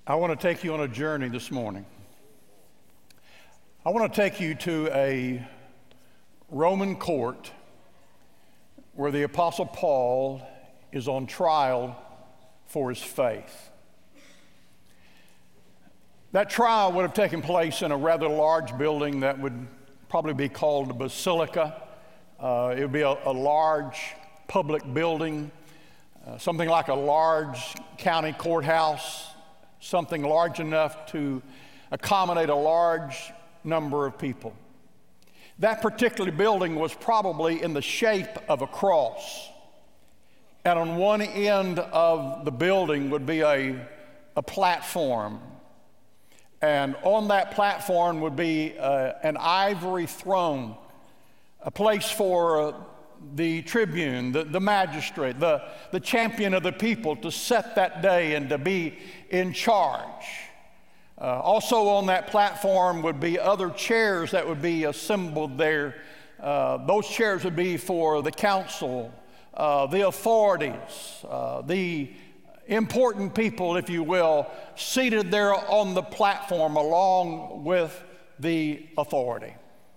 I want to take you on a journey this morning. I want to take you to a Roman court where the Apostle Paul is on trial for his faith. That trial would have taken place in a rather large building that would probably be called a basilica. It would be a large public building, something like a large county courthouse, something large enough to accommodate a large number of people. That particular building was probably in the shape of a cross. And on one end of the building would be a platform. And on that platform would be an ivory throne, a place for the tribune, the magistrate, the champion of the people to set that day and to be in charge. Also on that platform would be other chairs that would be assembled there. Those chairs would be for the council, the authorities, the important people, if you will, seated there on the platform along with the authority.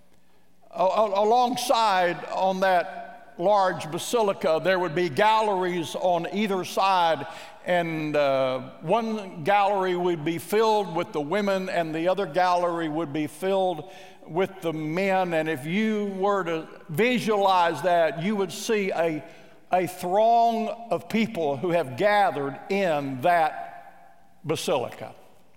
Alongside on that large basilica, there would be galleries on either side, and one gallery would be filled with the women and the other gallery would be filled with the men. And if you were to visualize that, you would see a throng of people who have gathered in that basilica.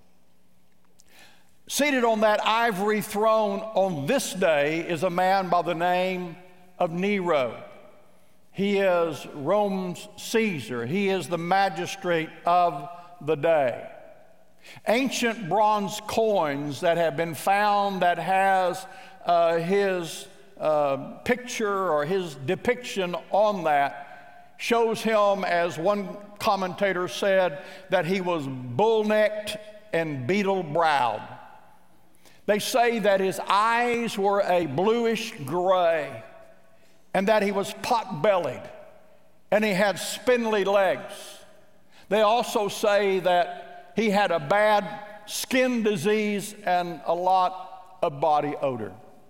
Seated on that ivory throne on this day is a man by the name of Nero. He is Rome's Caesar. He is the magistrate of the day. Ancient bronze coins that have been found that has his picture or his depiction on that shows him, as one commentator said, that he was bull-necked and beetle-browed. They say that his eyes were a bluish gray, and that he was pot-bellied, and he had spindly legs. They also say that he had a bad skin disease and a lot of body odor.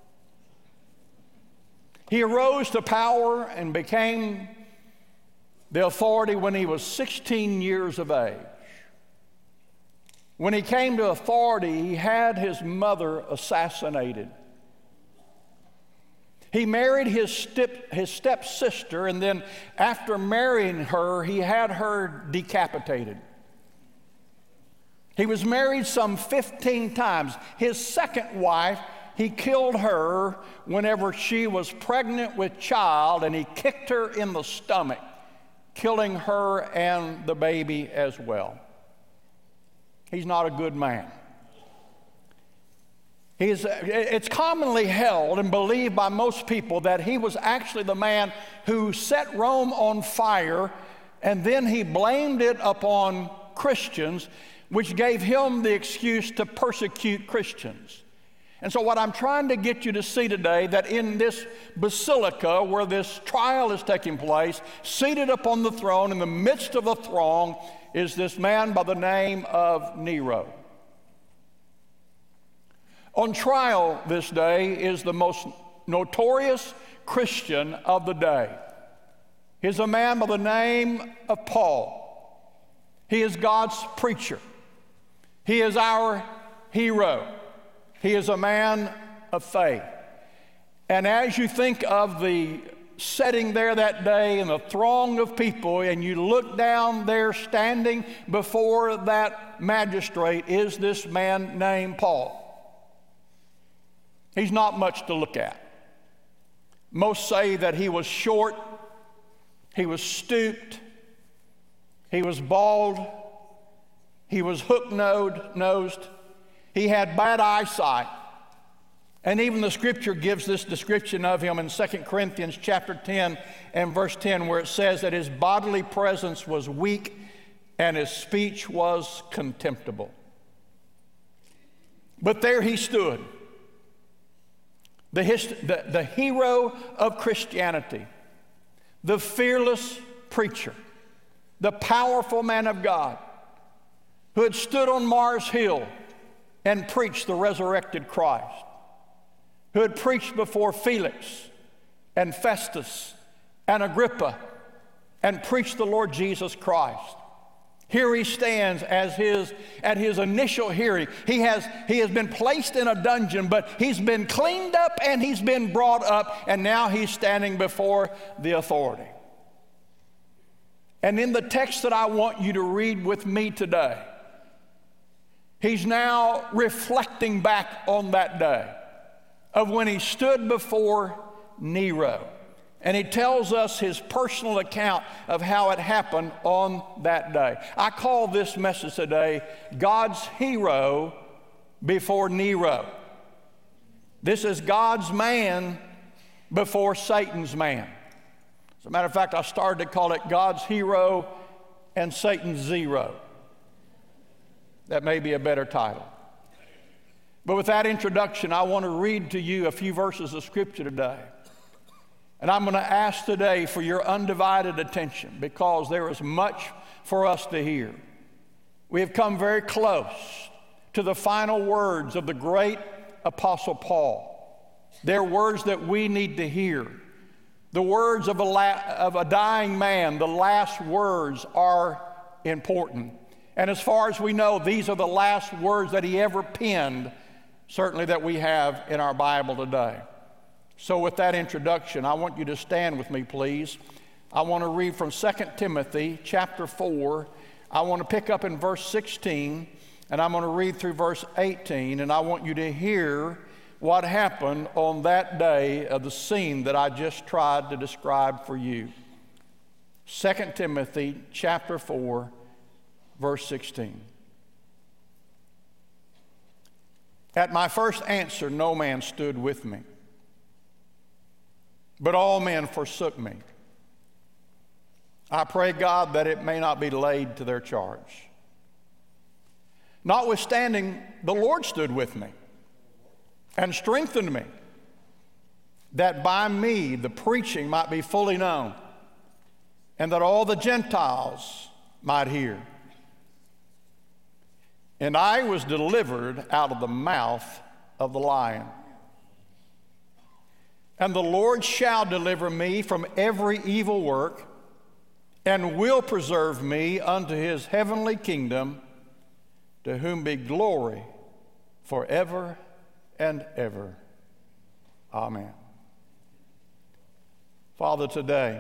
He arose to power and became the authority when he was 16 years of age. When he came to authority, he had his mother assassinated. He married his stepsister, and then after marrying her, he had her decapitated. He was married some 15 times. His second wife, he killed her whenever she was pregnant with child, and he kicked her in the stomach, killing her and the baby as well. He's not a good man. It's commonly held and believed by most people that he was actually the man who set Rome on fire, and then he blamed it upon Christians, which gave him the excuse to persecute Christians. And so what I'm trying to get you to see today, that in this basilica where this trial is taking place, seated upon the throne in the midst of a throng, is this man by the name of Nero. On trial this day is the most notorious Christian of the day. He's a man by the name of Paul. He is God's preacher. He is our hero. He is a man of faith. And as you think of the setting there that day and the throng of people, and you look down there standing before that magistrate, is this man named Paul. He's not much to look at. Most say that he was short, he was stooped, he was bald, he was hook-nosed, he had bad eyesight. And even the scripture gives this description of him in 2 Corinthians chapter 10 and verse 10, where it says that his bodily presence was weak and his speech was contemptible. But there he stood, the hero of Christianity, the fearless preacher, the powerful man of God, who had stood on Mars Hill and preached the resurrected Christ, who had preached before Felix and Festus and Agrippa and preached the Lord Jesus Christ. Here he stands at his initial hearing. He has been placed in a dungeon, but he's been cleaned up and he's been brought up, and now he's standing before the authority. And in the text that I want you to read with me today, he's now reflecting back on that day of when he stood before Nero. And he tells us his personal account of how it happened on that day. I call this message today, God's hero before Nero. This is God's man before Satan's man. As a matter of fact, I started to call it God's hero and Satan's zero. That may be a better title. But with that introduction, I want to read to you a few verses of Scripture today. And I'm going to ask today for your undivided attention, because there is much for us to hear. We have come very close to the final words of the great Apostle Paul. They're words that we need to hear. The words of a dying man, the last words are important. And as far as we know, these are the last words that he ever penned, certainly that we have in our Bible today. So with that introduction, I want you to stand with me, please. I want to read from 2 Timothy chapter 4. I want to pick up in verse 16, and I'm going to read through verse 18, and I want you to hear what happened on that day of the scene that I just tried to describe for you. 2 Timothy chapter 4, verse 16. At my first answer, no man stood with me, but all men forsook me. I pray God that it may not be laid to their charge. Notwithstanding, the Lord stood with me and strengthened me, that by me the preaching might be fully known, and that all the Gentiles might hear. And I was delivered out of the mouth of the lion. And the Lord shall deliver me from every evil work, and will preserve me unto his heavenly kingdom, to whom be glory forever and ever. Amen. Father, today,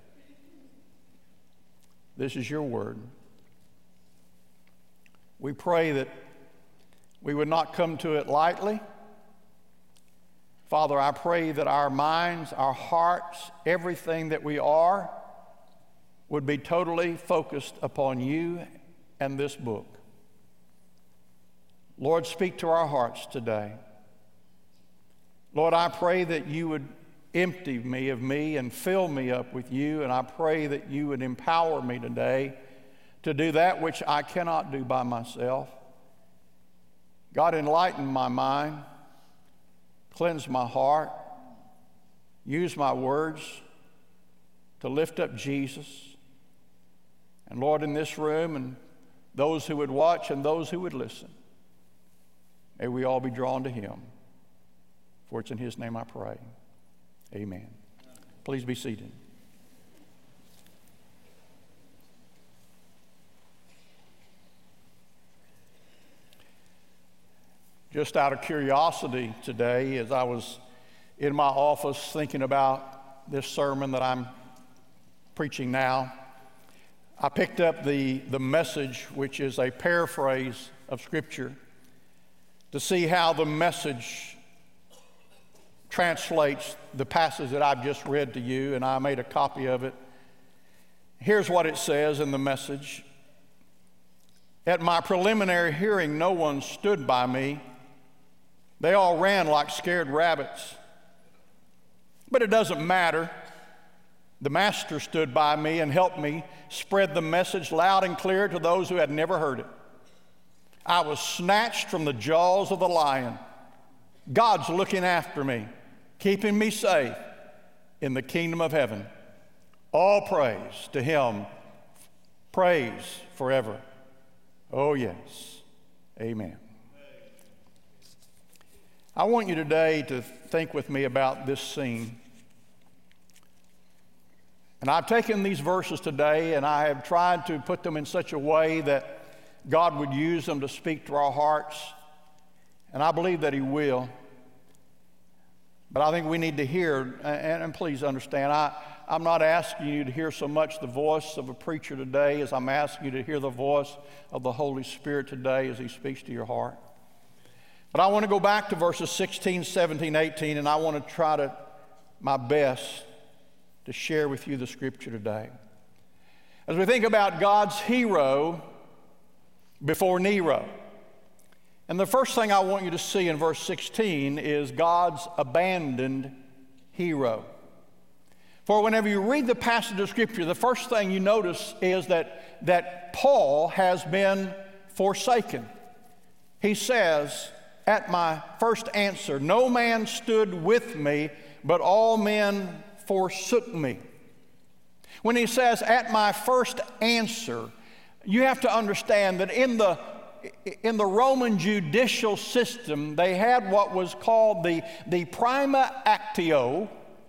this is your word. We pray that we would not come to it lightly. Father, I pray that our minds, our hearts, everything that we are would be totally focused upon you and this book. Lord, speak to our hearts today. Lord, I pray that you would empty me of me and fill me up with you, and I pray that you would empower me today to do that which I cannot do by myself. God, enlighten my mind. Cleanse my heart. Use my words to lift up Jesus. And Lord, in this room, and those who would watch and those who would listen, may we all be drawn to him. For it's in his name I pray. Amen. Please be seated. Just out of curiosity today, as I was in my office thinking about this sermon that I'm preaching now, I picked up the Message, which is a paraphrase of Scripture, to see how the Message translates the passage that I've just read to you, and I made a copy of it. Here's what it says in the Message. At my preliminary hearing, no one stood by me. They all ran like scared rabbits. But it doesn't matter. The Master stood by me and helped me spread the message loud and clear to those who had never heard it. I was snatched from the jaws of the lion. God's looking after me, keeping me safe in the kingdom of heaven. All praise to him. Praise forever. Oh, yes. Amen. I want you today to think with me about this scene. And I've taken these verses today and I have tried to put them in such a way that God would use them to speak to our hearts. And I believe that He will. But I think we need to hear, and please understand, I'm not asking you to hear so much the voice of a preacher today as I'm asking you to hear the voice of the Holy Spirit today as He speaks to your heart. But I want to go back to verses 16, 17, 18, and I want to try my best to share with you the scripture today. As we think about God's hero before Nero. And the first thing I want you to see in verse 16 is God's abandoned hero. For whenever you read the passage of Scripture, the first thing you notice is that Paul has been forsaken. He says, at my first answer, no man stood with me, but all men forsook me. When he says, at my first answer, you have to understand that in the Roman judicial system, they had what was called the prima actio,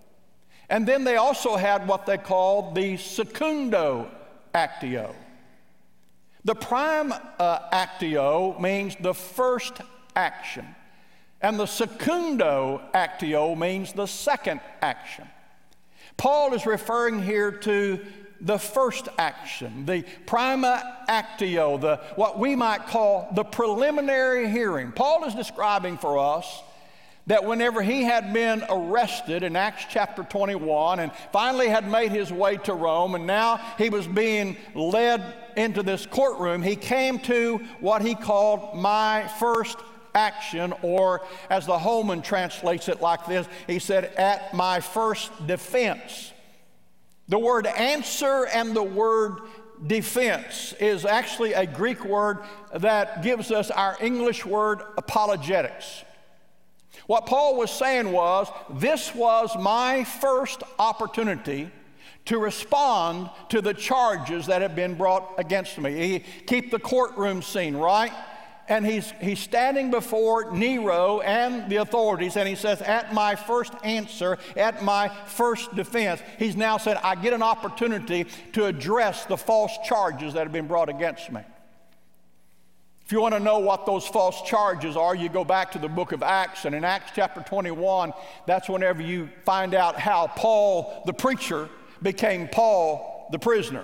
and then they also had what they called the secundo actio. The prima actio means the first action, and the secundo actio means the second action. Paul is referring here to the first action, the prima actio, what we might call the preliminary hearing. Paul is describing for us that whenever he had been arrested in Acts chapter 21 and finally had made his way to Rome, and now he was being led into this courtroom, he came to what he called my first action, or as the Holman translates it like this, he said, at my first defense. The word answer and the word defense is actually a Greek word that gives us our English word apologetics. What Paul was saying was, this was my first opportunity to respond to the charges that have been brought against me. Keep the courtroom scene, right? And he's standing before Nero and the authorities, and he says, at my first answer, at my first defense, he's now said, I get an opportunity to address the false charges that have been brought against me. If you want to know what those false charges are, you go back to the book of Acts, and in Acts chapter 21, that's whenever you find out how Paul, the preacher, became Paul, the prisoner.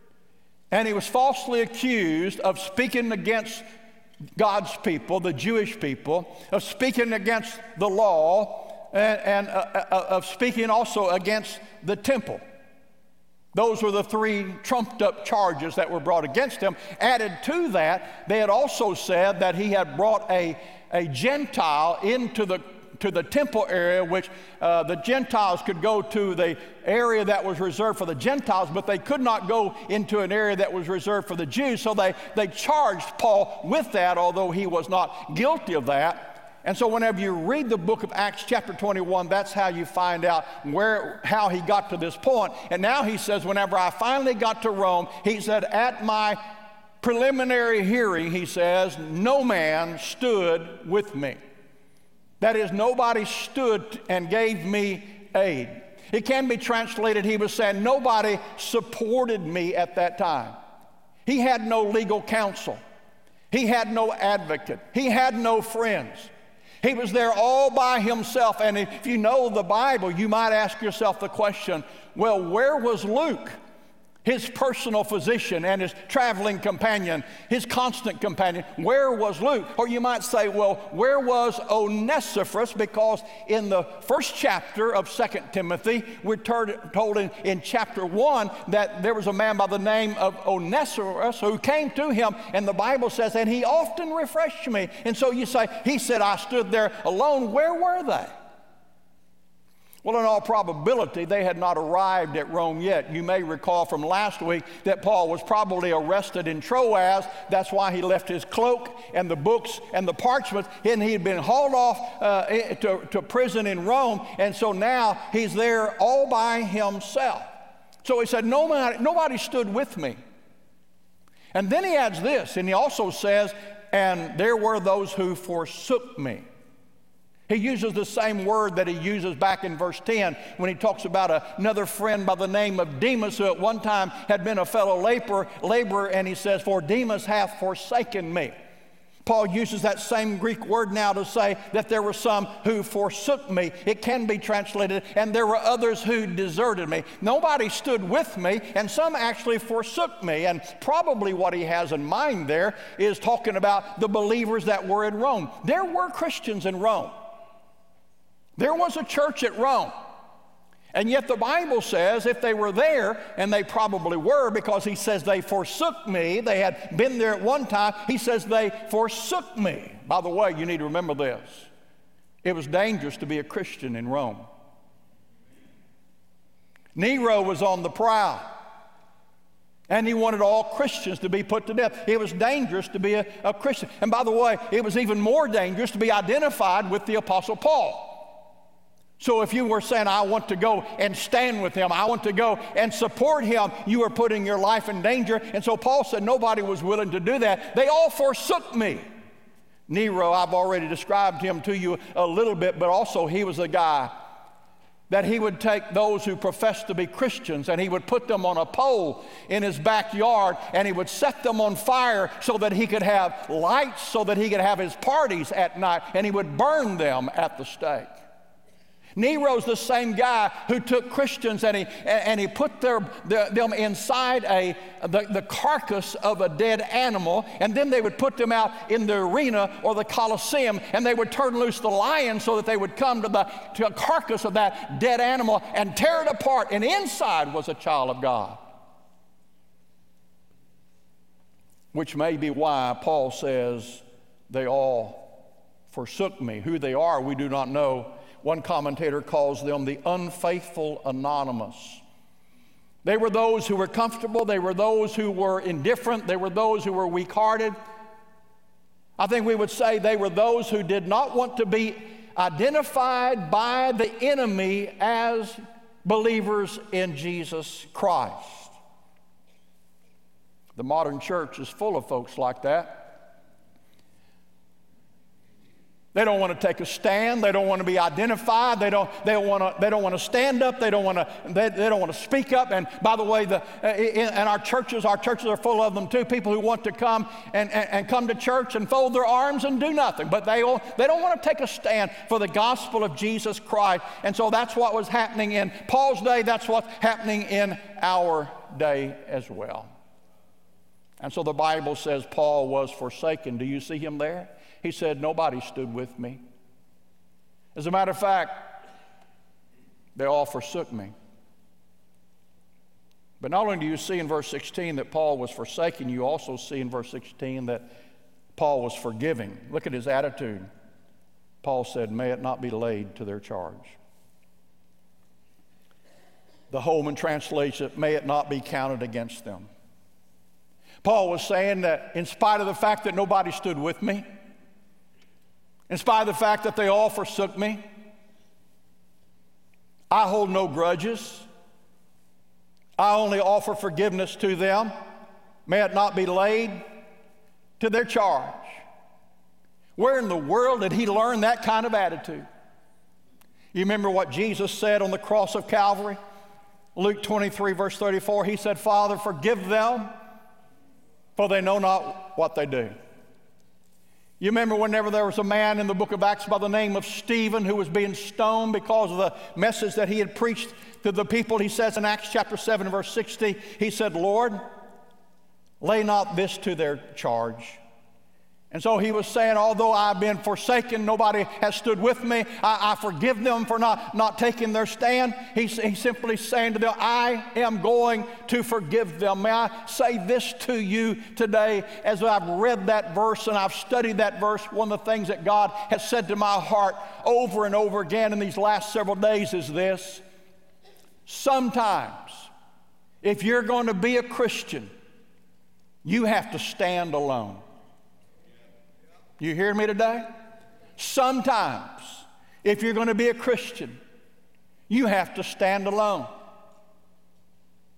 And he was falsely accused of speaking against God's people, the Jewish people, of speaking against the law and of speaking also against the temple. Those were the three trumped up charges that were brought against him. Added to that, they had also said that he had brought a Gentile into the temple area, which the Gentiles could go to the area that was reserved for the Gentiles, but they could not go into an area that was reserved for the Jews. So they charged Paul with that, although he was not guilty of that. And so whenever you read the book of Acts chapter 21, that's how you find out how he got to this point. And now he says, whenever I finally got to Rome, he said, at my preliminary hearing, he says, no man stood with me. That is, nobody stood and gave me aid. It can be translated, he was saying, nobody supported me at that time. He had no legal counsel. He had no advocate. He had no friends. He was there all by himself. And if you know the Bible, you might ask yourself the question, well, where was Luke? His personal physician and his traveling companion, his constant companion. Where was Luke? Or you might say, well, where was Onesiphorus? Because in the first chapter of 2 Timothy, we're told in chapter 1 that there was a man by the name of Onesiphorus who came to him, and the Bible says, and he often refreshed me. And so you say, he said, I stood there alone. Where were they? Well, in all probability, they had not arrived at Rome yet. You may recall from last week that Paul was probably arrested in Troas. That's why he left his cloak and the books and the parchments, and he had been hauled off to prison in Rome, and so now he's there all by himself. So he said, nobody stood with me. And then he adds this, and he also says, and there were those who forsook me. He uses the same word that he uses back in verse 10 when he talks about another friend by the name of Demas, who at one time had been a fellow laborer, and he says, for Demas hath forsaken me. Paul uses that same Greek word now to say that there were some who forsook me. It can be translated, and there were others who deserted me. Nobody stood with me, and some actually forsook me. And probably what he has in mind there is talking about the believers that were in Rome. There were Christians in Rome. There was a church at Rome. And yet the Bible says if they were there, and they probably were, because he says they forsook me, they had been there at one time, he says they forsook me. By the way, you need to remember this. It was dangerous to be a Christian in Rome. Nero was on the prowl, and he wanted all Christians to be put to death. It was dangerous to be a Christian. And by the way, it was even more dangerous to be identified with the Apostle Paul. So if you were saying, I want to go and stand with him, I want to go and support him, you were putting your life in danger. And so Paul said nobody was willing to do that. They all forsook me. Nero, I've already described him to you a little bit, but also he was a guy that he would take those who professed to be Christians and he would put them on a pole in his backyard, and he would set them on fire so that he could have lights, so that he could have his parties at night, and he would burn them at the stake. Nero's the same guy who took Christians and he put them inside the carcass of a dead animal, and then they would put them out in the arena or the Colosseum, and they would turn loose the lions so that they would come to a carcass of that dead animal and tear it apart, and inside was a child of God. Which may be why Paul says they all forsook me. Who they are, we do not know. One commentator calls them the unfaithful anonymous. They were those who were comfortable. They were those who were indifferent. They were those who were weak-hearted. I think we would say they were those who did not want to be identified by the enemy as believers in Jesus Christ. The modern church is full of folks like that. They don't want to take a stand. They don't want to be identified. They don't want to stand up. They don't want to speak up. And by the way, in our churches are full of them too. People who want to come and come to church and fold their arms and do nothing. But they don't want to take a stand for the gospel of Jesus Christ. And so that's what was happening in Paul's day. That's what's happening in our day as well. And so the Bible says Paul was forsaken. Do you see him there? He said, nobody stood with me. As a matter of fact, they all forsook me. But not only do you see in verse 16 that Paul was forsaken, you also see in verse 16 that Paul was forgiving. Look at his attitude. Paul said, may it not be laid to their charge. The Holman translates it, may it not be counted against them. Paul was saying that in spite of the fact that nobody stood with me, in spite of the fact that they all forsook me, I hold no grudges. I only offer forgiveness to them. May it not be laid to their charge. Where in the world did he learn that kind of attitude? You remember what Jesus said on the cross of Calvary? Luke 23, verse 34, he said, Father, forgive them, for they know not what they do. You remember whenever there was a man in the book of Acts by the name of Stephen who was being stoned because of the message that he had preached to the people. He says in Acts chapter 7, verse 60, he said, Lord, lay not this to their charge. And so he was saying, although I've been forsaken, nobody has stood with me, I forgive them for not taking their stand. He's simply saying to them, I am going to forgive them. May I say this to you today, as I've read that verse and I've studied that verse, one of the things that God has said to my heart over and over again in these last several days is this: sometimes, if you're going to be a Christian, you have to stand alone. You hear me today? Sometimes, if you're going to be a Christian, you have to stand alone.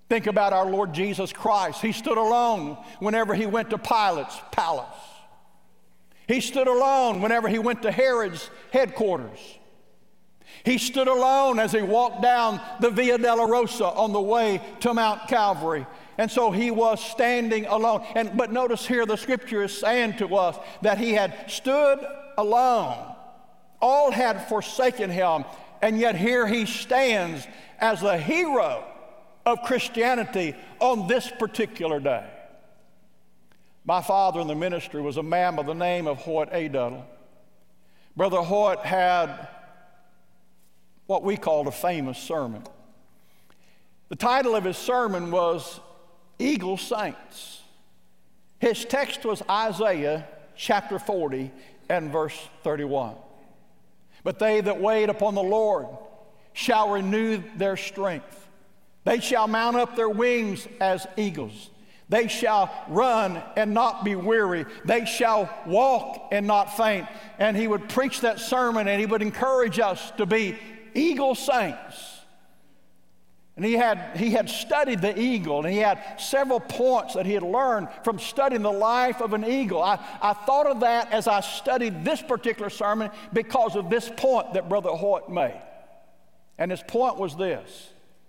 Think about our Lord Jesus Christ. He stood alone whenever he went to Pilate's palace. He stood alone whenever he went to Herod's headquarters. He stood alone as he walked down the Via Dolorosa on the way to Mount Calvary. And so he was standing alone. But notice here the scripture is saying to us that he had stood alone. All had forsaken him. And yet here he stands as the hero of Christianity on this particular day. My father in the ministry was a man by the name of Hoyt A. Dudley. Brother Hoyt had what we called a famous sermon. The title of his sermon was Eagle Saints. His text was Isaiah chapter 40 and verse 31. But they that wait upon the Lord shall renew their strength. They shall mount up their wings as eagles. They shall run and not be weary. They shall walk and not faint. And he would preach that sermon and he would encourage us to be eagle saints. And he had studied the eagle, and he had several points that he had learned from studying the life of an eagle. I thought of that as I studied this particular sermon because of this point that Brother Hoyt made. And his point was this: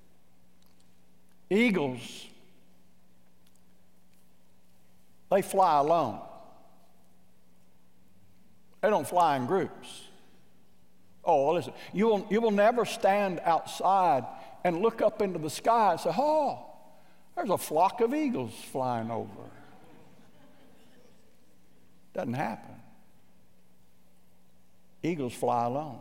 eagles, they fly alone. They don't fly in groups. Oh, listen, you will never stand outside and look up into the sky and say, oh, there's a flock of eagles flying over. Doesn't happen. Eagles fly alone.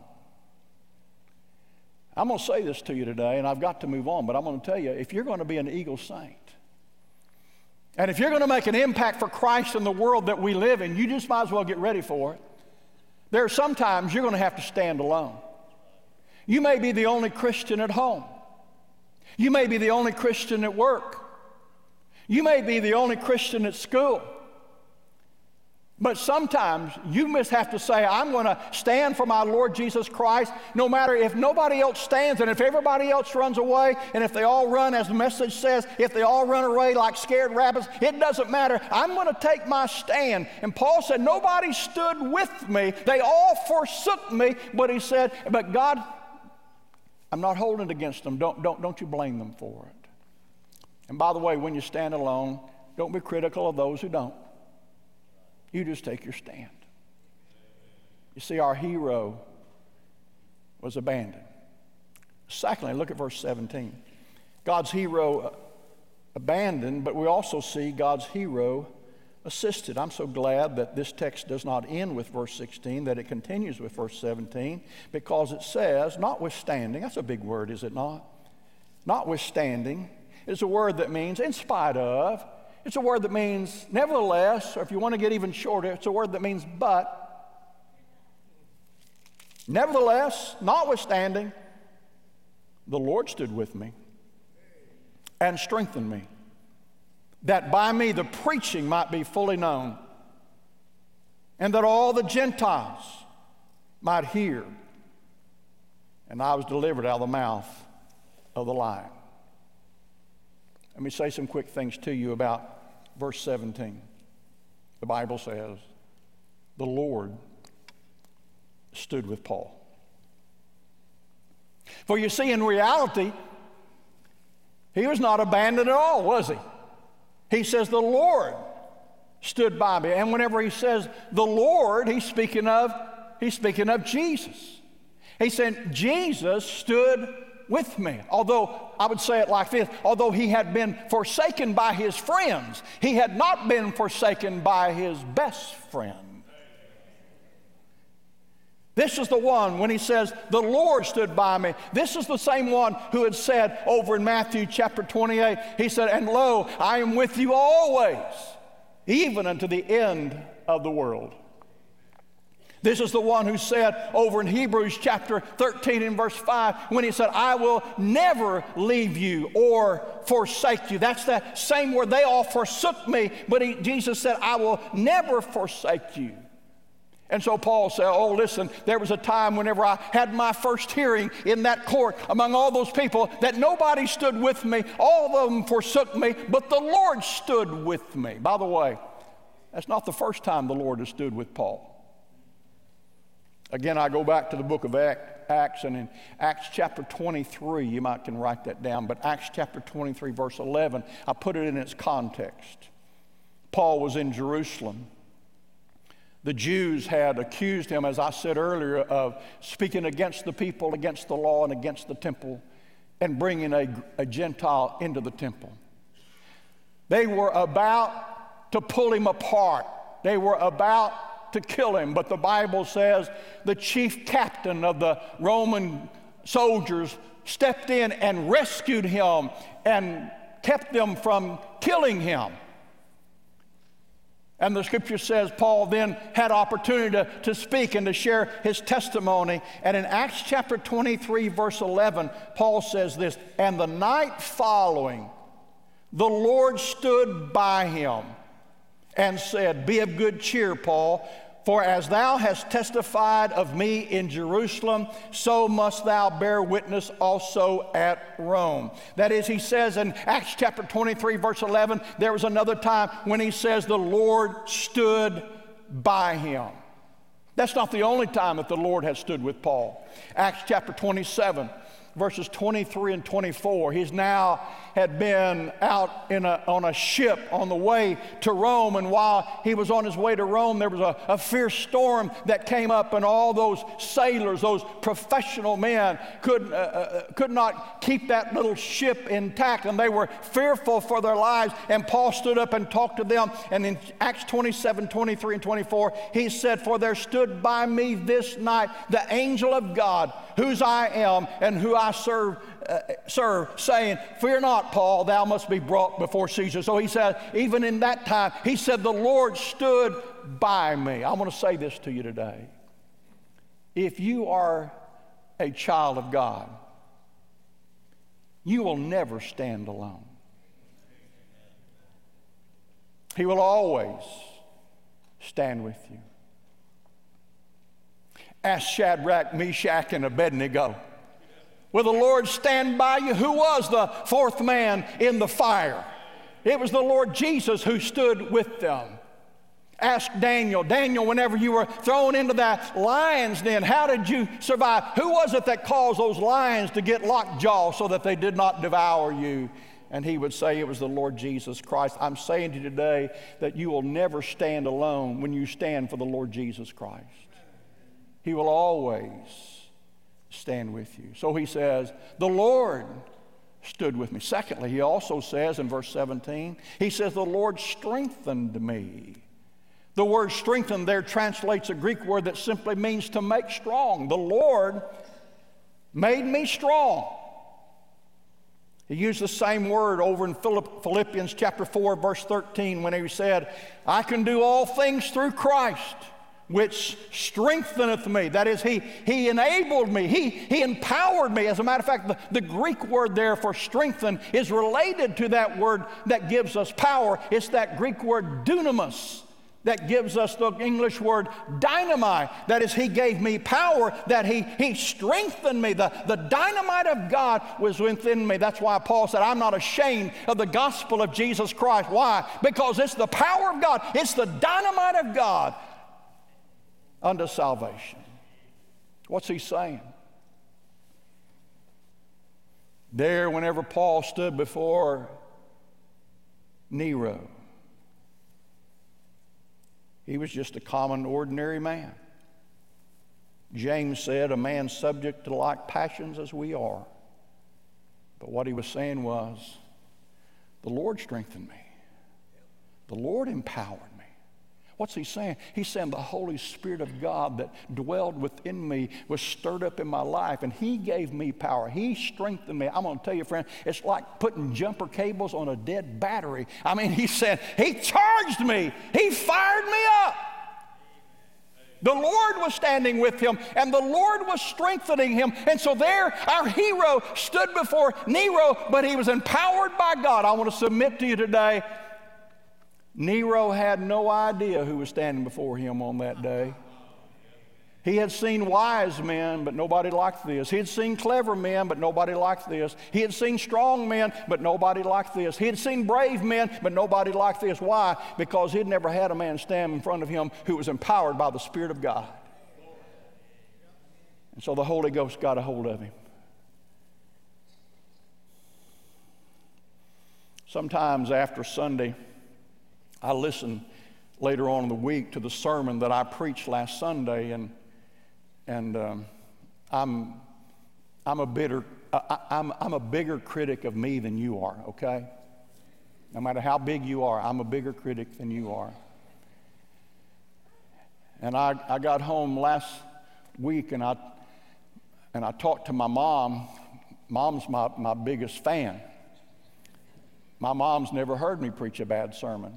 I'm going to say this to you today, and I've got to move on, but I'm going to tell you, if you're going to be an eagle saint, and if you're going to make an impact for Christ in the world that we live in, you just might as well get ready for it. There are some times you're going to have to stand alone. You may be the only Christian at home. You may be the only Christian at work. You may be the only Christian at school. But sometimes you must have to say, I'm going to stand for my Lord Jesus Christ, no matter if nobody else stands, and if everybody else runs away, and if they all run, as the message says, if they all run away like scared rabbits, it doesn't matter. I'm going to take my stand. And Paul said, nobody stood with me. They all forsook me. But he said, but God, I'm not holding it against them. Don't you blame them for it. And by the way, when you stand alone, don't be critical of those who don't. You just take your stand. You see, our hero was abandoned. Secondly, look at verse 17. God's hero abandoned, but we also see God's hero assisted. I'm so glad that this text does not end with verse 16, that it continues with verse 17, because it says, notwithstanding. That's a big word, is it not? Notwithstanding is a word that means in spite of. It's a word that means nevertheless, or if you want to get even shorter, it's a word that means but. Nevertheless, notwithstanding, the Lord stood with me and strengthened me, that by me the preaching might be fully known, and that all the Gentiles might hear. And I was delivered out of the mouth of the lion. Let me say some quick things to you about verse 17. The Bible says, the Lord stood with Paul. For you see, in reality, he was not abandoned at all, was he? He says, the Lord stood by me. And whenever he says the Lord, he's speaking of Jesus. He said, Jesus stood with me. Although, I would say it like this, although he had been forsaken by his friends, he had not been forsaken by his best friend. This is the one, when he says, the Lord stood by me, this is the same one who had said over in Matthew chapter 28, he said, and lo, I am with you always, even unto the end of the world. This is the one who said over in Hebrews chapter 13 and verse 5, when he said, I will never leave you or forsake you. That's that same word. They all forsook me, but Jesus said, I will never forsake you. And so Paul said, oh, listen, there was a time whenever I had my first hearing in that court among all those people that nobody stood with me. All of them forsook me, but the Lord stood with me. By the way, that's not the first time the Lord has stood with Paul. Again, I go back to the book of Acts, and in Acts chapter 23, you might can write that down, but Acts chapter 23, verse 11, I put it in its context. Paul was in Jerusalem. The Jews had accused him, as I said earlier, of speaking against the people, against the law, and against the temple, and bringing a Gentile into the temple. They were about to pull him apart. They were about to kill him. But the Bible says the chief captain of the Roman soldiers stepped in and rescued him and kept them from killing him. And the scripture says Paul then had opportunity to speak and to share his testimony. And in Acts chapter 23, verse 11, Paul says this, and the night following, the Lord stood by him and said, be of good cheer, Paul, for as thou hast testified of me in Jerusalem, so must thou bear witness also at Rome. That is, he says in Acts chapter 23, verse 11, there was another time when he says the Lord stood by him. That's not the only time that the Lord has stood with Paul. Acts chapter 27, verses 23 and 24. He's now had been out on a ship on the way to Rome, and while he was on his way to Rome, there was a fierce storm that came up, and all those sailors, those professional men, could not keep that little ship intact, and they were fearful for their lives. And Paul stood up and talked to them, and in Acts 27, 23 and 24, he said, for there stood by me this night the angel of God, whose I am and who I serve, saying, fear not, Paul, thou must be brought before Caesar. So he said, even in that time, he said, the Lord stood by me. I want to say this to you today. If you are a child of God, you will never stand alone. He will always stand with you. Ask Shadrach, Meshach, and Abednego, will the Lord stand by you? Who was the fourth man in the fire? It was the Lord Jesus who stood with them. Ask Daniel. Daniel, whenever you were thrown into that lion's den, how did you survive? Who was it that caused those lions to get lockjaw so that they did not devour you? And he would say it was the Lord Jesus Christ. I'm saying to you today that you will never stand alone when you stand for the Lord Jesus Christ. He will always stand with you. So he says, the Lord stood with me. Secondly, he also says in verse 17, he says, the Lord strengthened me. The word strengthen there translates a Greek word that simply means to make strong. The Lord made me strong. He used the same word over in Philippians chapter 4, verse 13, when he said, I can do all things through Christ, which strengtheneth me. That is, he enabled me. He empowered me. As a matter of fact, the Greek word there for strengthen is related to that word that gives us power. It's that Greek word dunamis that gives us the English word dynamite. That is, he gave me power, that he strengthened me. The dynamite of God was within me. That's why Paul said, I'm not ashamed of the gospel of Jesus Christ. Why? Because it's the power of God. It's the dynamite of God unto salvation. What's he saying? There, whenever Paul stood before Nero, he was just a common, ordinary man. James said, a man subject to like passions as we are. But what he was saying was, the Lord strengthened me. The Lord empowered me. What's he saying? He's saying the Holy Spirit of God that dwelled within me was stirred up in my life, and he gave me power. He strengthened me. I'm going to tell you, friend, it's like putting jumper cables on a dead battery. I mean, he said, he charged me. He fired me up. The Lord was standing with him, and the Lord was strengthening him. And so there, our hero stood before Nero, but he was empowered by God. I want to submit to you today, Nero had no idea who was standing before him on that day. He had seen wise men, but nobody liked this. He had seen clever men, but nobody liked this. He had seen strong men, but nobody liked this. He had seen brave men, but nobody liked this. Why? Because he'd never had a man stand in front of him who was empowered by the Spirit of God. And so the Holy Ghost got a hold of him. Sometimes after Sunday, I listen later on in the week to the sermon that I preached last Sunday, and I'm a bigger critic of me than you are, okay? No matter how big you are, I'm a bigger critic than you are. And I got home last week and I talked to my mom. Mom's my biggest fan. My mom's never heard me preach a bad sermon.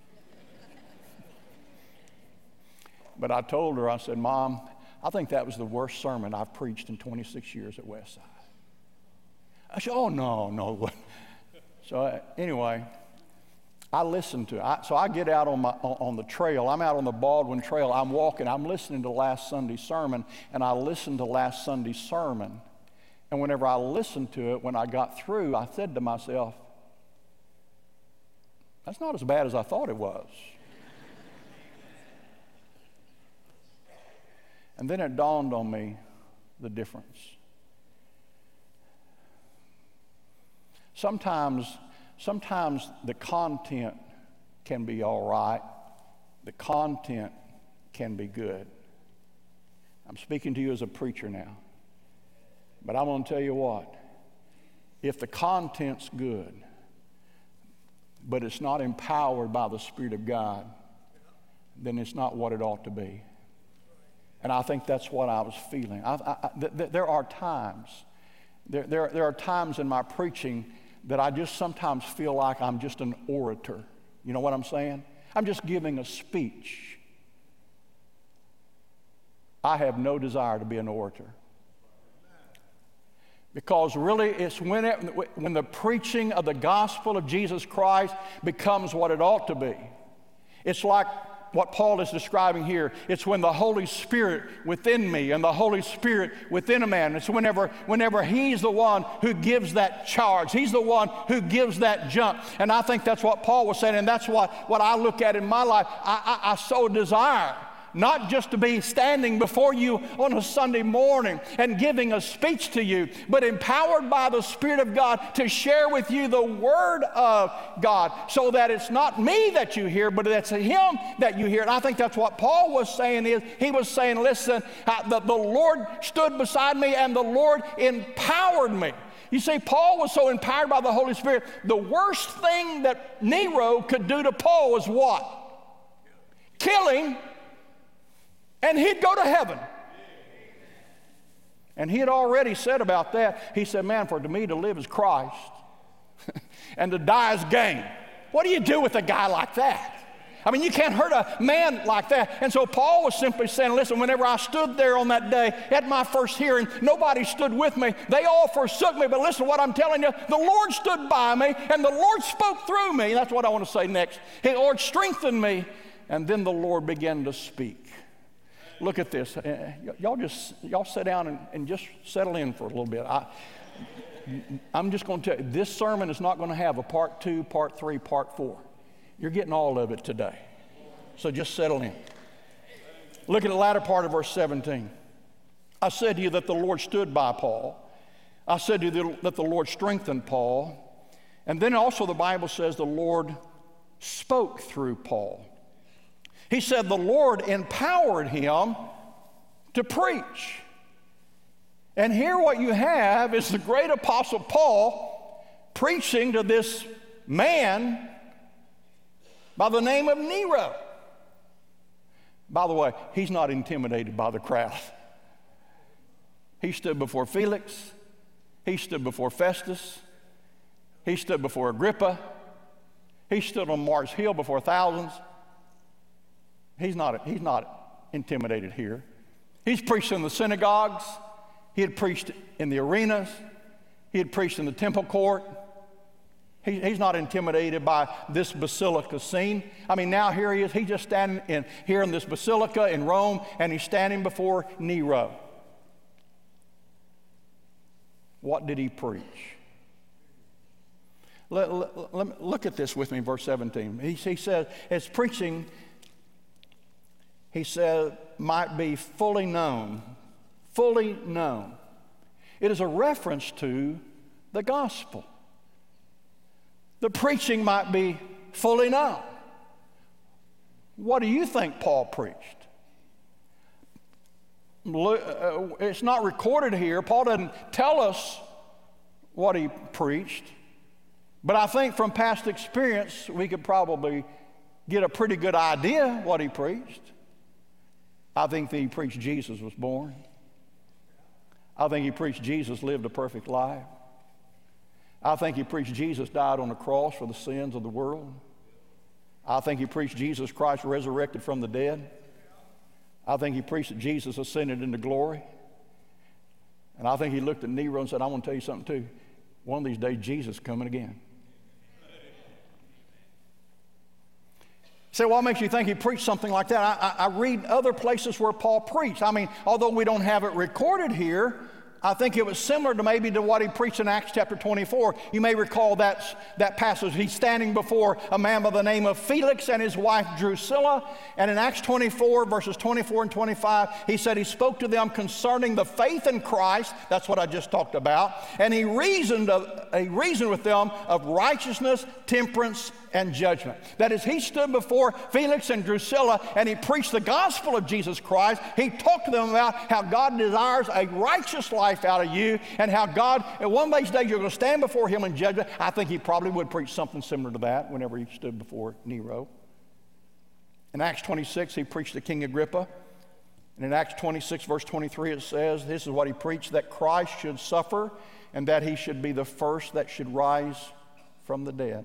But I told her, I said, Mom, I think that was the worst sermon I've preached in 26 years at Westside. I said, oh, no. So anyway, I listened to it. So I get out on the trail. I'm out on the Baldwin Trail. I'm walking. I'm listening to last Sunday's sermon, and I listened to last Sunday's sermon. And whenever I listened to it, when I got through, I said to myself, that's not as bad as I thought it was. And then it dawned on me the difference. Sometimes the content can be all right. The content can be good. I'm speaking to you as a preacher now. But I'm going to tell you what. If the content's good, but it's not empowered by the Spirit of God, then it's not what it ought to be. And I think that's what I was feeling. There are times in my preaching that I just sometimes feel like I'm just an orator. You know what I'm saying? I'm just giving a speech. I have no desire to be an orator. Because really it's when the preaching of the gospel of Jesus Christ becomes what it ought to be. It's like what Paul is describing here. It's when the Holy Spirit within me and the Holy Spirit within a man. It's whenever he's the one who gives that charge. He's the one who gives that jump. And I think that's what Paul was saying, and that's what I look at in my life. I so desire not just to be standing before you on a Sunday morning and giving a speech to you, but empowered by the Spirit of God to share with you the Word of God, so that it's not me that you hear, but it's Him that you hear. And I think that's what Paul was saying. He was saying, listen, the Lord stood beside me and the Lord empowered me. You see, Paul was so empowered by the Holy Spirit. The worst thing that Nero could do to Paul was what? Kill him, and he'd go to heaven. And he had already said about that, he said, man, for to me to live is Christ, and to die is gain. What do you do with a guy like that? I mean, you can't hurt a man like that. And so Paul was simply saying, listen, whenever I stood there on that day at my first hearing, nobody stood with me. They all forsook me. But listen, what I'm telling you, the Lord stood by me, and the Lord spoke through me. That's what I want to say next. The Lord strengthened me, and then the Lord began to speak. Look at this. Y'all sit down and just settle in for a little bit. I'm just going to tell you, this sermon is not going to have a part 2, part 3, part 4. You're getting all of it today. So just settle in. Look at the latter part of verse 17. I said to you that the Lord stood by Paul. I said to you that the Lord strengthened Paul. And then also the Bible says the Lord spoke through Paul. He said the Lord empowered him to preach. And here what you have is the great apostle Paul preaching to this man by the name of Nero. By the way, he's not intimidated by the crowd. He stood before Felix. He stood before Festus. He stood before Agrippa. He stood on Mars Hill before thousands. He's not intimidated here. He's preached in the synagogues. He had preached in the arenas. He had preached in the temple court. He's not intimidated by this basilica scene. I mean, now here he is. He's just standing here in this basilica in Rome, and he's standing before Nero. What did he preach? Look at this with me, verse 17. He says, his preaching, he said, might be fully known. Fully known. It is a reference to the gospel. The preaching might be fully known. What do you think Paul preached? It's not recorded here. Paul doesn't tell us what he preached. But I think from past experience, we could probably get a pretty good idea what he preached. I think that he preached Jesus was born. I think he preached Jesus lived a perfect life. I think he preached Jesus died on the cross for the sins of the world. I think he preached Jesus Christ resurrected from the dead. I think he preached that Jesus ascended into glory. And I think he looked at Nero and said, I want to tell you something too. One of these days, Jesus is coming again. So what makes you think he preached something like that? I read other places where Paul preached. I mean, although we don't have it recorded here, I think it was similar to maybe to what he preached in Acts chapter 24. You may recall that passage. He's standing before a man by the name of Felix and his wife Drusilla. And in Acts 24, verses 24 and 25, he said he spoke to them concerning the faith in Christ. That's what I just talked about. And he reasoned with them of righteousness, temperance, and judgment. That is, he stood before Felix and Drusilla and he preached the gospel of Jesus Christ. He talked to them about how God desires a righteous life out of you and how God, one of these days you're going to stand before him in judgment. I think he probably would preach something similar to that whenever he stood before Nero. In Acts 26, he preached to King Agrippa. And in Acts 26, verse 23, it says, this is what he preached, that Christ should suffer and that he should be the first that should rise from the dead.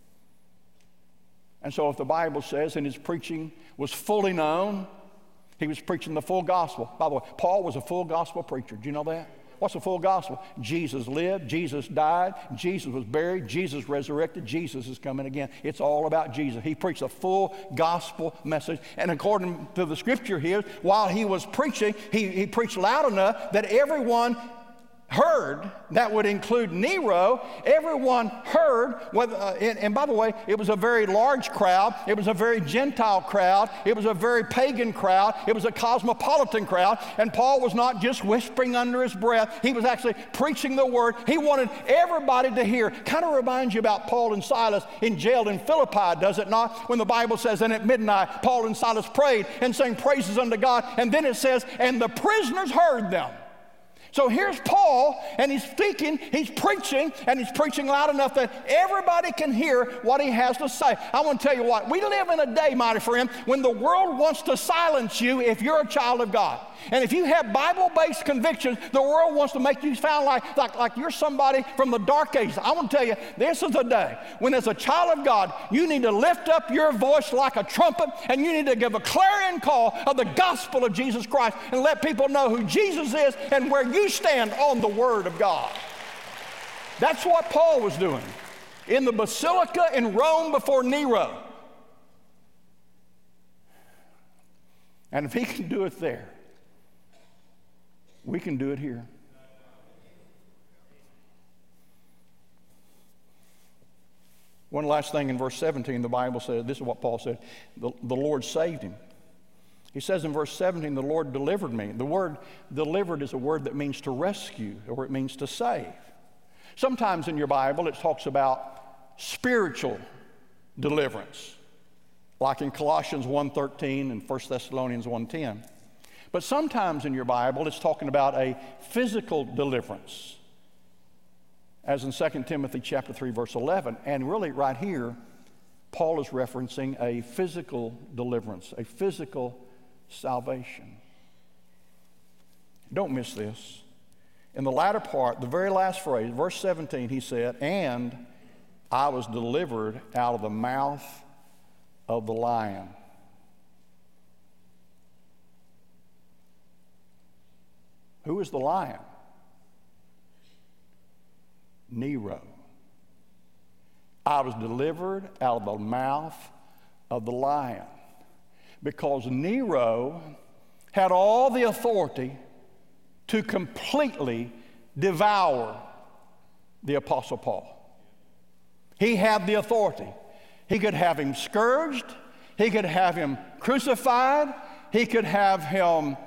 And so if the Bible says, and his preaching was fully known, he was preaching the full gospel. By the way, Paul was a full gospel preacher. Do you know that? What's the full gospel? Jesus lived, Jesus died, Jesus was buried, Jesus resurrected, Jesus is coming again. It's all about Jesus. He preached a full gospel message. And according to the scripture here, while he was preaching, he preached loud enough that everyone heard. That would include Nero. Everyone heard. And by the way, it was a very large crowd. It was a very Gentile crowd. It was a very pagan crowd. It was a cosmopolitan crowd. And Paul was not just whispering under his breath. He was actually preaching the word. He wanted everybody to hear. Kind of reminds you about Paul and Silas in jail in Philippi, does it not? When the Bible says, and at midnight, Paul and Silas prayed and sang praises unto God. And then it says, and the prisoners heard them. So here's Paul, and he's speaking, he's preaching, and he's preaching loud enough that everybody can hear what he has to say. I want to tell you what, we live in a day, mighty friend, when the world wants to silence you if you're a child of God. And if you have Bible-based convictions, the world wants to make you sound like you're somebody from the dark ages. I want to tell you, this is a day when as a child of God, you need to lift up your voice like a trumpet, and you need to give a clarion call of the gospel of Jesus Christ and let people know who Jesus is and where you stand on the Word of God. That's what Paul was doing in the basilica in Rome before Nero. And if he can do it there, we can do it here. One last thing in verse 17, the Bible says, this is what Paul said, the Lord saved him. He says in verse 17, the Lord delivered me. The word delivered is a word that means to rescue, or it means to save. Sometimes in your Bible it talks about spiritual deliverance, like in Colossians 1:13 and 1 Thessalonians 1:10. But sometimes in your Bible it's talking about a physical deliverance, as in 2 Timothy chapter 3, verse 11. And really right here, Paul is referencing a physical deliverance, a physical salvation. Don't miss this. In the latter part, the very last phrase, verse 17, he said, and I was delivered out of the mouth of the lion. Who is the lion? Nero. I was delivered out of the mouth of the lion. Because Nero had all the authority to completely devour the Apostle Paul. He had the authority. He could have him scourged. He could have him crucified. He could have him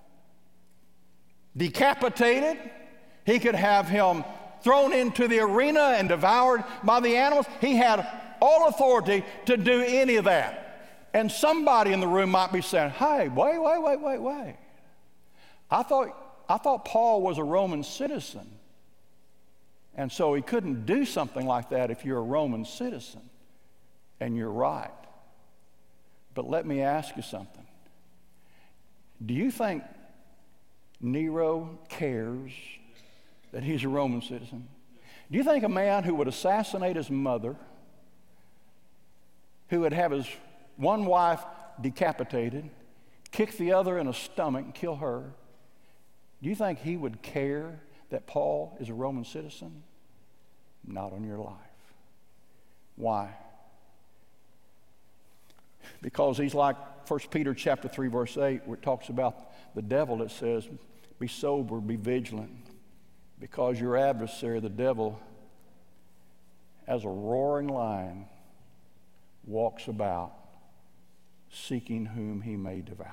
decapitated. He could have him thrown into the arena and devoured by the animals. He had all authority to do any of that. And somebody in the room might be saying, hey, wait. I thought Paul was a Roman citizen. And so he couldn't do something like that if you're a Roman citizen. And you're right. But let me ask you something. Do you think Nero cares that he's a Roman citizen? Do you think a man who would assassinate his mother, who would have his one wife decapitated, kick the other in the stomach and kill her, do you think he would care that Paul is a Roman citizen? Not on your life. Why? Because he's like 1 Peter chapter 3, verse 8, where it talks about the devil. It says, be sober, be vigilant, because your adversary, the devil, as a roaring lion, walks about seeking whom he may devour.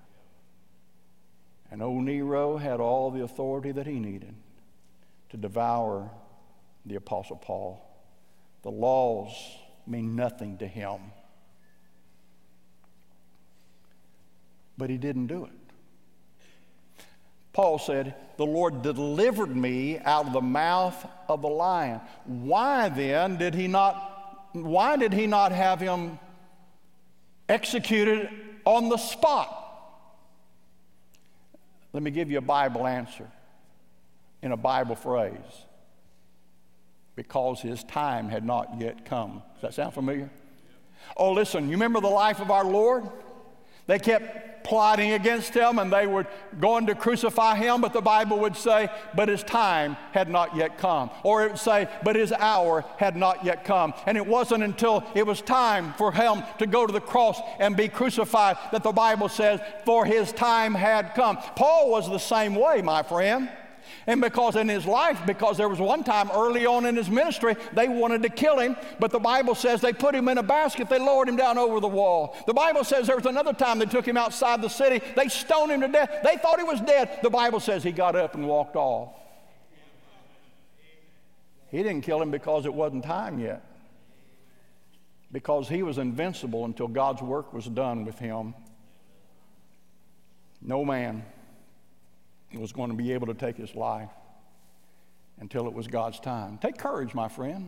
And old Nero had all the authority that he needed to devour the Apostle Paul. The laws mean nothing to him. But he didn't do it. Paul said, the Lord delivered me out of the mouth of the lion. Why then did he not have him executed on the spot? Let me give you a Bible answer in a Bible phrase. Because his time had not yet come. Does that sound familiar? Oh, listen, you remember the life of our Lord? They kept plotting against him and they were going to crucify him, but the Bible would say, but his time had not yet come. Or it would say, but his hour had not yet come. And it wasn't until it was time for him to go to the cross and be crucified that the Bible says, for his time had come. Paul was the same way, my friend. And because in his life, because there was one time early on in his ministry, they wanted to kill him, but the Bible says they put him in a basket, they lowered him down over the wall. The Bible says there was another time they took him outside the city, they stoned him to death, they thought he was dead. The Bible says he got up and walked off. He didn't kill him because it wasn't time yet, because he was invincible until God's work was done with him. No man was going to be able to take his life until it was God's time. Take courage, my friend.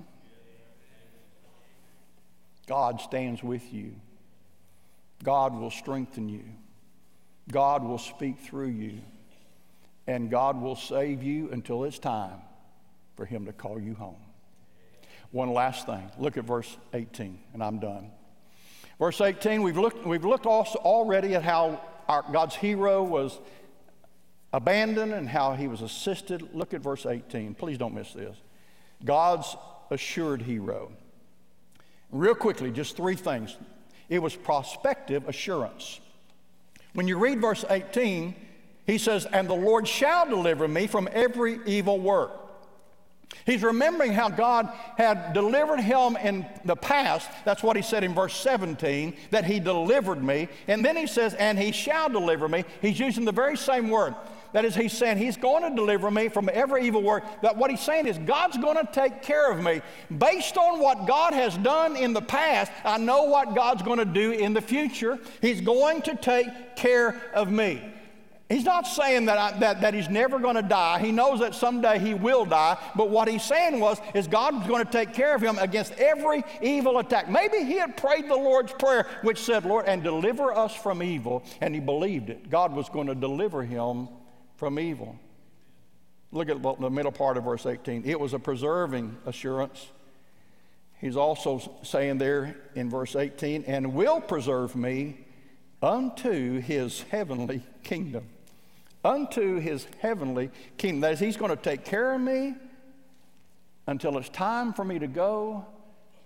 God stands with you. God will strengthen you. God will speak through you. And God will save you until it's time for him to call you home. One last thing. Look at verse 18, and I'm done. Verse 18, we've looked also already at how God's hero was abandoned and how he was assisted. Look at verse 18. Please don't miss this. God's assured hero. Real quickly, just three things. It was prospective assurance. When you read verse 18, he says, and the Lord shall deliver me from every evil work. He's remembering how God had delivered him in the past. That's what he said in verse 17, that he delivered me. And then he says, and he shall deliver me. He's using the very same word. That is, he's saying he's going to deliver me from every evil work. That what he's saying is God's going to take care of me. Based on what God has done in the past, I know what God's going to do in the future. He's going to take care of me. He's not saying that he's never going to die. He knows that someday he will die. But what he's saying is God's going to take care of him against every evil attack. Maybe he had prayed the Lord's Prayer, which said, Lord, and deliver us from evil. And he believed it. God was going to deliver him from evil. Look at the middle part of verse 18. It was a preserving assurance. He's also saying there in verse 18, and will preserve me unto his heavenly kingdom. Unto his heavenly kingdom. That is, he's going to take care of me until it's time for me to go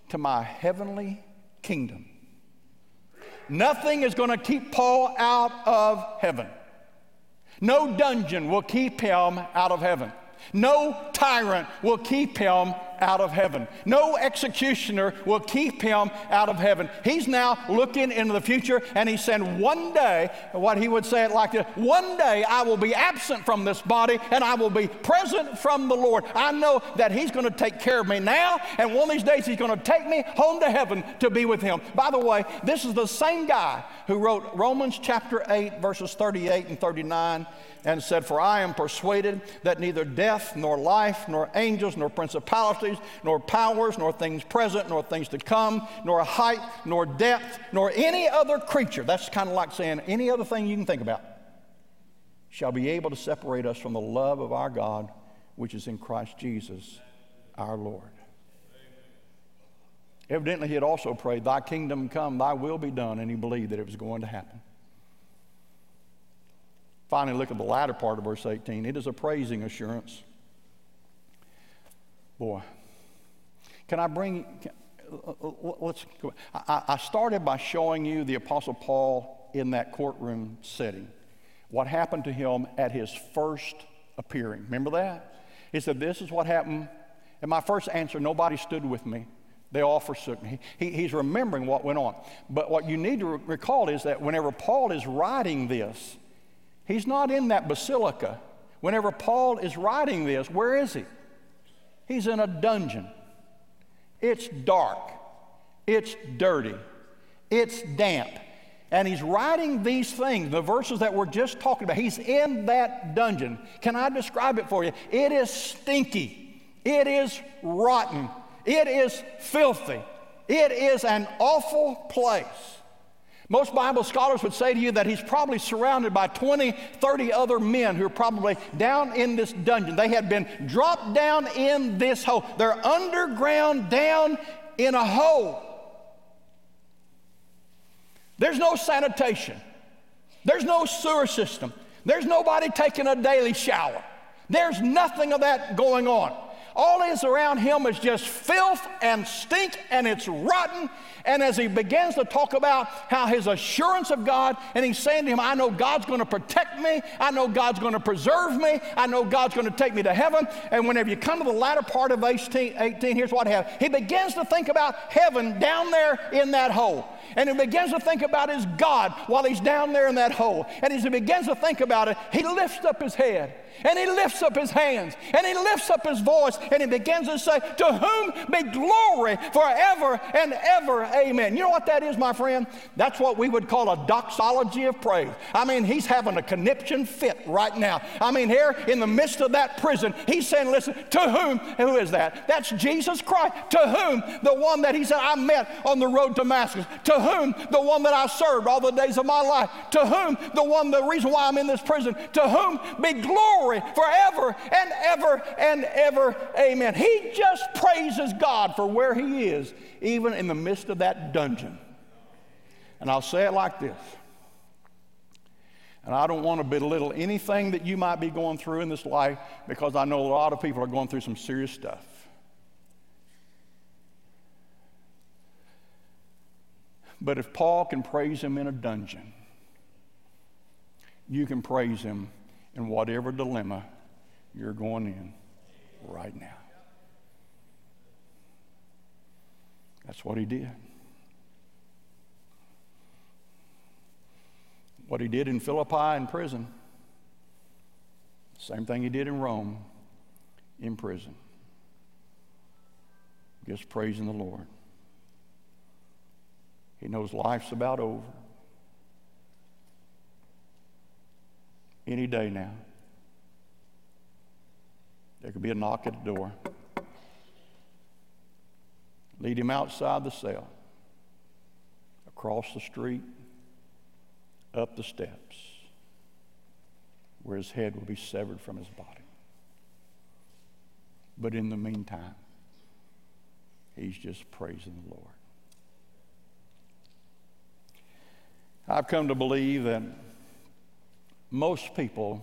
to my heavenly kingdom. Nothing is going to keep Paul out of heaven. No dungeon will keep him out of heaven. No tyrant will keep him out of heaven. No executioner will keep him out of heaven. He's now looking into the future, and he's saying one day, what he would say it like this, one day I will be absent from this body and I will be present from the Lord. I know that he's going to take care of me now, and one of these days he's going to take me home to heaven to be with him. By the way, this is the same guy who wrote Romans chapter 8, verses 38 and 39, and said, "For I am persuaded that neither death, nor life, nor angels, nor principalities, nor powers, nor things present, nor things to come, nor height, nor depth, nor any other creature," that's kind of like saying any other thing you can think about, "shall be able to separate us from the love of our God, which is in Christ Jesus our Lord." Evidently, he had also prayed, "Thy kingdom come, thy will be done," and he believed that it was going to happen. Finally, look at the latter part of verse 18. It is a praising assurance. Boy, let's go. I started by showing you the Apostle Paul in that courtroom setting. What happened to him at his first appearing. Remember that? He said, "This is what happened. In my first answer, nobody stood with me. They all forsook me." He's remembering what went on. But what you need to recall is that whenever Paul is writing this, he's not in that basilica. Whenever Paul is writing this, where is he? He's in a dungeon. It's dark. It's dirty. It's damp. And he's writing these things, the verses that we're just talking about. He's in that dungeon. Can I describe it for you? It is stinky. It is rotten. It is filthy. It is an awful place. Most Bible scholars would say to you that he's probably surrounded by 20, 30 other men who are probably down in this dungeon. They had been dropped down in this hole. They're underground down in a hole. There's no sanitation. There's no sewer system. There's nobody taking a daily shower. There's nothing of that going on. All is around him is just filth and stink, and it's rotten. And as he begins to talk about how his assurance of God, and he's saying to him, "I know God's going to protect me. I know God's going to preserve me. I know God's going to take me to heaven." And whenever you come to the latter part of 18, here's what happens. He begins to think about heaven down there in that hole. And he begins to think about his God while he's down there in that hole. And as he begins to think about it, he lifts up his head, and he lifts up his hands, and he lifts up his voice, and he begins to say, "To whom be glory forever and ever, amen." You know what that is, my friend? That's what we would call a doxology of praise. I mean, he's having a conniption fit right now. I mean, here in the midst of that prison, he's saying, listen, to who is that? That's Jesus Christ. To whom? The one that he said I met on the road to Damascus. To whom? The one that I served all the days of my life. To whom? The reason why I'm in this prison. To whom be glory forever and ever and ever, amen. He just praises God for where he is, even in the midst of that dungeon. And I'll say it like this, and I don't want to belittle anything that you might be going through in this life, because I know a lot of people are going through some serious stuff. But if Paul can praise him in a dungeon, you can praise him in whatever dilemma you're going in right now. That's what he did. What he did in Philippi in prison, same thing he did in Rome in prison. Just praising the Lord. He knows life's about over. Any day now, there could be a knock at the door. Lead him outside the cell, across the street, up the steps, where his head will be severed from his body. But in the meantime, he's just praising the Lord. I've come to believe that most people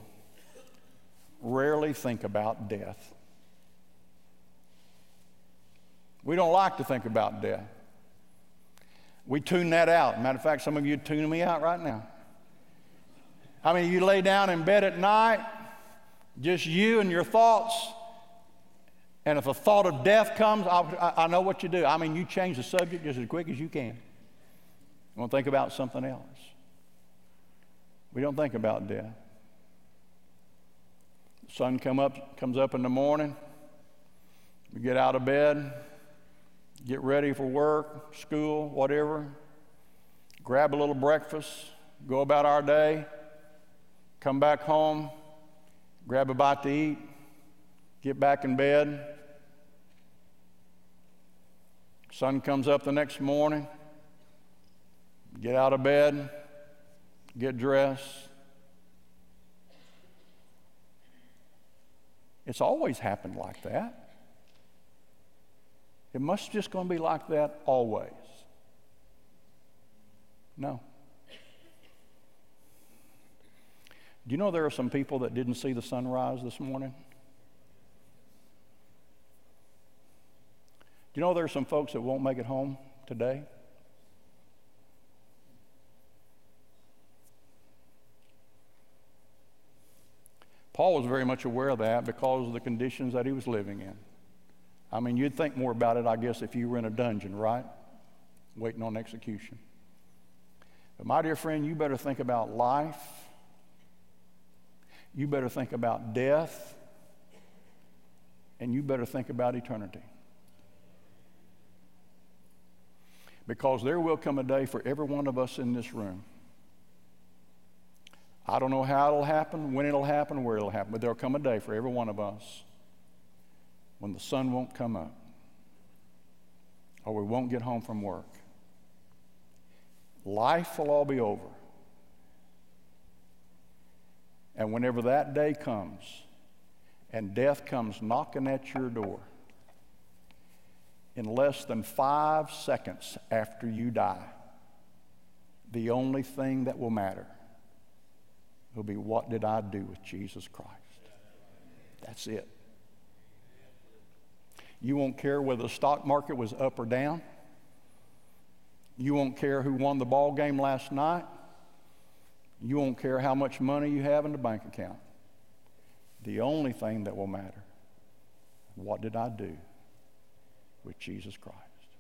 rarely think about death. We don't like to think about death. We tune that out. Matter of fact, some of you are tuning me out right now. How many of you lay down in bed at night, just you and your thoughts, and if a thought of death comes, I know what you do. I mean, you change the subject just as quick as you can. You want to think about something else. We don't think about death. The sun comes up in the morning. We get out of bed, get ready for work, school, whatever. Grab a little breakfast, go about our day, come back home, grab a bite to eat, get back in bed. Sun comes up the next morning, get out of bed, get dressed. It's always happened like that. It must just going to be like that always. No. Do you know there are some people that didn't see the sunrise this morning? Do you know there are some folks that won't make it home today? Paul was very much aware of that because of the conditions that he was living in. I mean, you'd think more about it, I guess, if you were in a dungeon, right? Waiting on execution. But my dear friend, you better think about life. You better think about death. And you better think about eternity. Because there will come a day for every one of us in this room. I don't know how it'll happen, when it'll happen, where it'll happen, but there'll come a day for every one of us when the sun won't come up or we won't get home from work. Life will all be over. And whenever that day comes and death comes knocking at your door, in less than 5 seconds after you die, the only thing that will matter will be, what did I do with Jesus Christ? That's it. You won't care whether the stock market was up or down. You won't care who won the ball game last night. You won't care how much money you have in the bank account. The only thing that will matter, what did I do with Jesus Christ?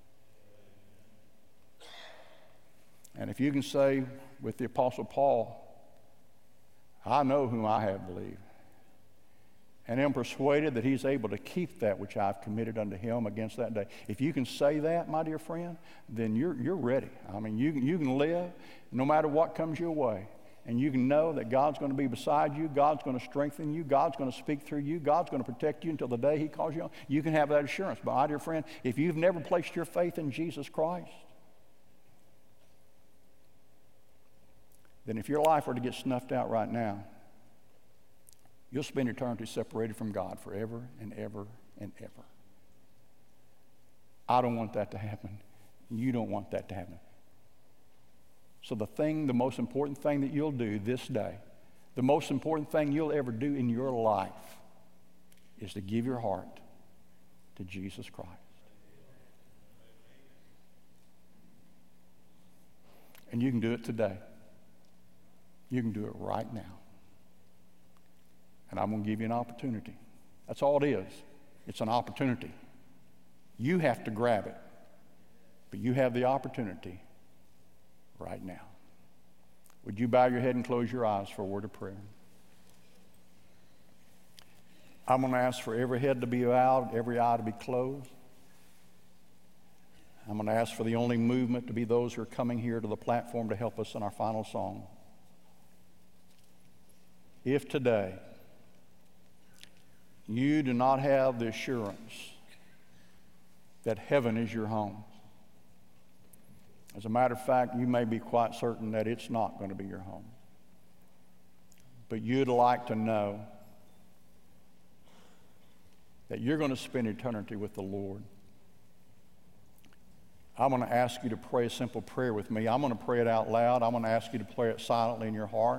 And if you can say with the Apostle Paul, I know whom I have believed, and am persuaded that he's able to keep that which I've committed unto him against that day. If you can say that, my dear friend, then you're ready. I mean, you can live no matter what comes your way. And you can know that God's going to be beside you. God's going to strengthen you. God's going to speak through you. God's going to protect you until the day he calls you home. You can have that assurance. But my dear friend, if you've never placed your faith in Jesus Christ, then if your life were to get snuffed out right now, you'll spend eternity separated from God forever and ever and ever. I don't want that to happen. You don't want that to happen. So the most important thing that you'll do this day, the most important thing you'll ever do in your life is to give your heart to Jesus Christ. And you can do it today. You can do it right now. And I'm going to give you an opportunity. That's all it is. It's an opportunity. You have to grab it. But you have the opportunity right now. Would you bow your head and close your eyes for a word of prayer? I'm going to ask for every head to be bowed, every eye to be closed. I'm going to ask for the only movement to be those who are coming here to the platform to help us in our final song. If today you do not have the assurance that heaven is your home, as a matter of fact, you may be quite certain that it's not going to be your home. But you'd like to know that you're going to spend eternity with the Lord. I'm going to ask you to pray a simple prayer with me. I'm going to pray it out loud. I'm going to ask you to pray it silently in your heart.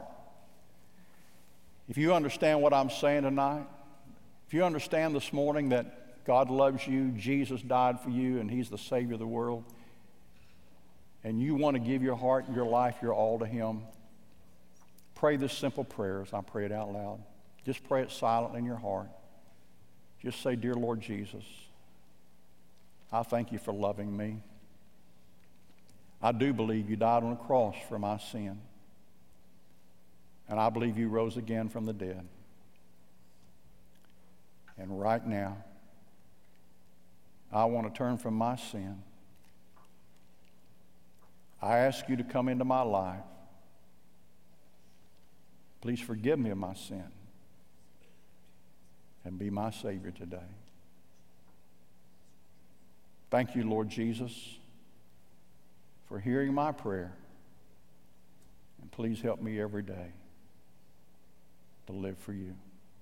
If you understand what I'm saying tonight, if you understand this morning that God loves you, Jesus died for you, and He's the Savior of the world, and you want to give your heart and your life, your all to Him, pray this simple prayer as I pray it out loud. Just pray it silently in your heart. Just say, Dear Lord Jesus, I thank you for loving me. I do believe you died on the cross for my sin. And I believe you rose again from the dead. And right now, I want to turn from my sin. I ask you to come into my life. Please forgive me of my sin and be my Savior today. Thank you, Lord Jesus, for hearing my prayer. And please help me every day to live for you.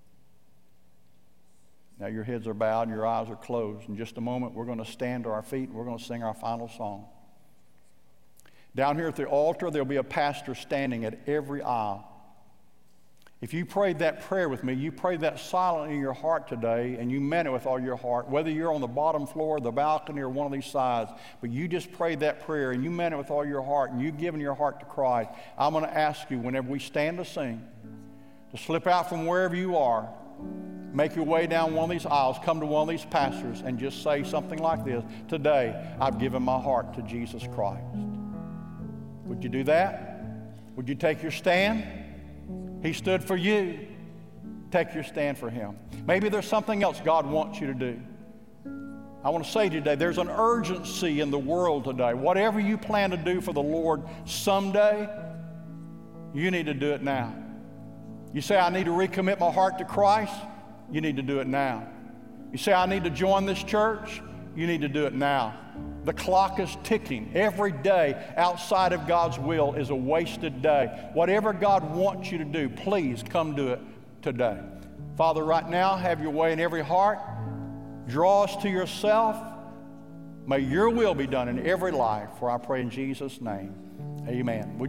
Now your heads are bowed and your eyes are closed. In just a moment, we're going to stand to our feet and we're going to sing our final song. Down here at the altar, there'll be a pastor standing at every aisle. If you prayed that prayer with me, you prayed that silently in your heart today, and you meant it with all your heart, whether you're on the bottom floor, the balcony, or one of these sides, but you just prayed that prayer and you meant it with all your heart, and you've given your heart to Christ, I'm going to ask you, whenever we stand to sing, to slip out from wherever you are, make your way down one of these aisles, come to one of these pastors, and just say something like this: today, I've given my heart to Jesus Christ. Would you do that? Would you take your stand? He stood for you. Take your stand for Him. Maybe there's something else God wants you to do. I want to say today, there's an urgency in the world today. Whatever you plan to do for the Lord someday, you need to do it now. You say, I need to recommit my heart to Christ. You need to do it now. You say, I need to join this church. You need to do it now. The clock is ticking. Every day outside of God's will is a wasted day. Whatever God wants you to do, please come do it today. Father, right now, have your way in every heart. Draw us to yourself. May your will be done in every life, for I pray in Jesus' name. Amen.